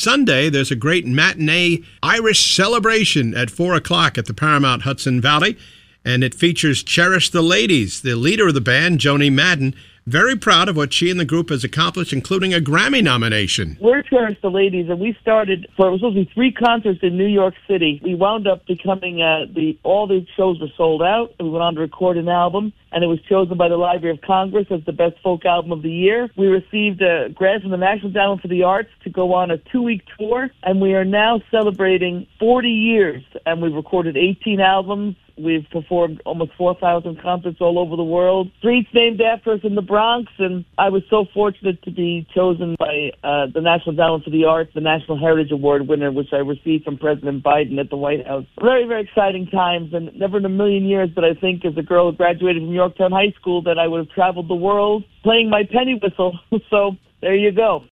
Sunday, there's a great matinee Irish celebration at 4 o'clock at the Paramount Hudson Valley, and it features Cherish the Ladies, the leader of the band, Joni Madden. Very proud of what she and the group has accomplished, including a Grammy nomination. We're Cherish the Ladies, and we started, it was supposed to be 3 concerts in New York City. We wound up becoming, all the shows were sold out, and we went on to record an album, and it was chosen by the Library of Congress as the best folk album of the year. We received a grant from the National Endowment for the Arts to go on a 2-week tour, and we are now celebrating 40 years, and we've recorded 18 albums. We've performed almost 4,000 concerts all over the world. Streets named after us in the Bronx, and I was so fortunate to be chosen by the National Endowment for the Arts, the National Heritage Award winner, which I received from President Biden at the White House. Very, very exciting times, and never in a million years that I think as a girl who graduated from Yorktown High School that I would have traveled the world playing my penny whistle. So there you go.